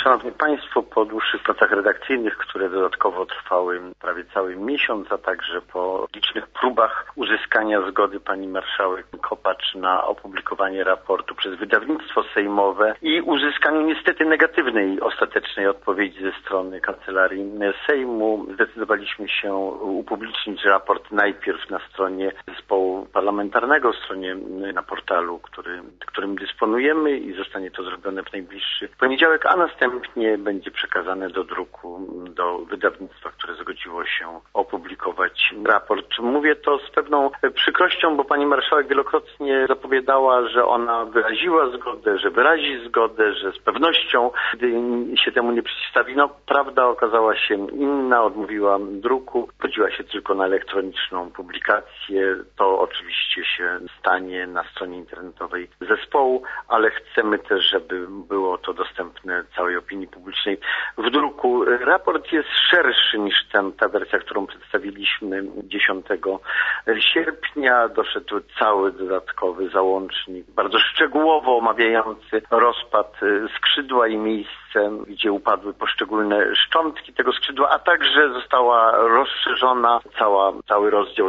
Szanowni Państwo, po dłuższych pracach redakcyjnych, które dodatkowo trwały prawie cały miesiąc, a także po licznych próbach uzyskania zgody pani marszałek Kopacz na opublikowanie raportu przez wydawnictwo sejmowe i uzyskaniu niestety negatywnej ostatecznej odpowiedzi ze strony Kancelarii Sejmu, zdecydowaliśmy się upublicznić raport najpierw na stronie zespołu parlamentarnego, na portalu, którym dysponujemy i zostanie to zrobione w najbliższy poniedziałek, a następnie będzie przekazane do druku, do wydawnictwa, które zgodziło się opublikować raport. Mówię to z pewną przykrością, bo pani marszałek wielokrotnie zapowiadała, że ona wyraziła zgodę, że wyrazi zgodę, że z pewnością, gdy się temu nie przeciwstawi. No, prawda okazała się inna, odmówiła druku, zgodziła się tylko na elektroniczną publikację. To oczywiście się stanie na stronie internetowej zespołu, ale chcemy też, żeby było to dostępne całej opinii publicznej w druku. Raport jest szerszy niż ta wersja, którą przedstawiliśmy 10 sierpnia. Doszedł cały dodatkowy załącznik, bardzo szczegółowo omawiający rozpad skrzydła i miejsce, gdzie upadły poszczególne szczątki tego skrzydła, a także została rozszerzona cały rozdział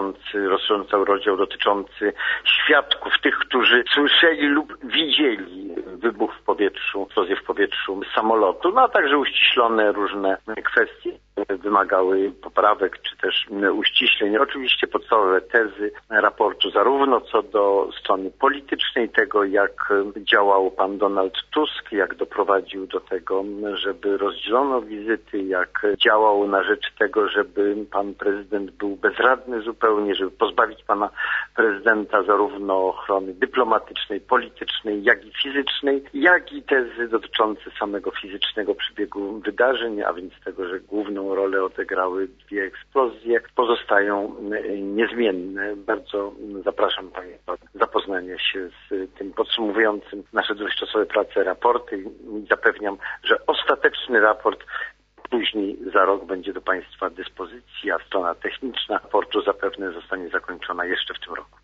dotyczący świadków, tych, którzy słyszeli lub widzieli wybuch w powietrzu, eksplozję w powietrzu samolotu, no a także uściślone różne kwestie wymagały poprawek czy też uściśleń. Oczywiście podstawowe tezy raportu, zarówno co do strony politycznej, tego jak działał pan Donald Tusk, jak doprowadził do tego, żeby rozdzielono wizyty, jak działał na rzecz tego, żeby pan prezydent był bezradny zupełnie, żeby pozbawić pana prezydenta zarówno ochrony dyplomatycznej, politycznej, jak i fizycznej, jak i tezy dotyczące samego fizycznego przebiegu wydarzeń, a więc tego, że główną rolę odegrały dwie eksplozje, pozostają niezmienne. Bardzo zapraszam Państwa do zapoznania się z tym podsumowującym nasze dotychczasowe prace raporty i zapewniam, że ostateczny raport później za rok będzie do Państwa dyspozycji, a strona techniczna raportu zapewne zostanie zakończona jeszcze w tym roku.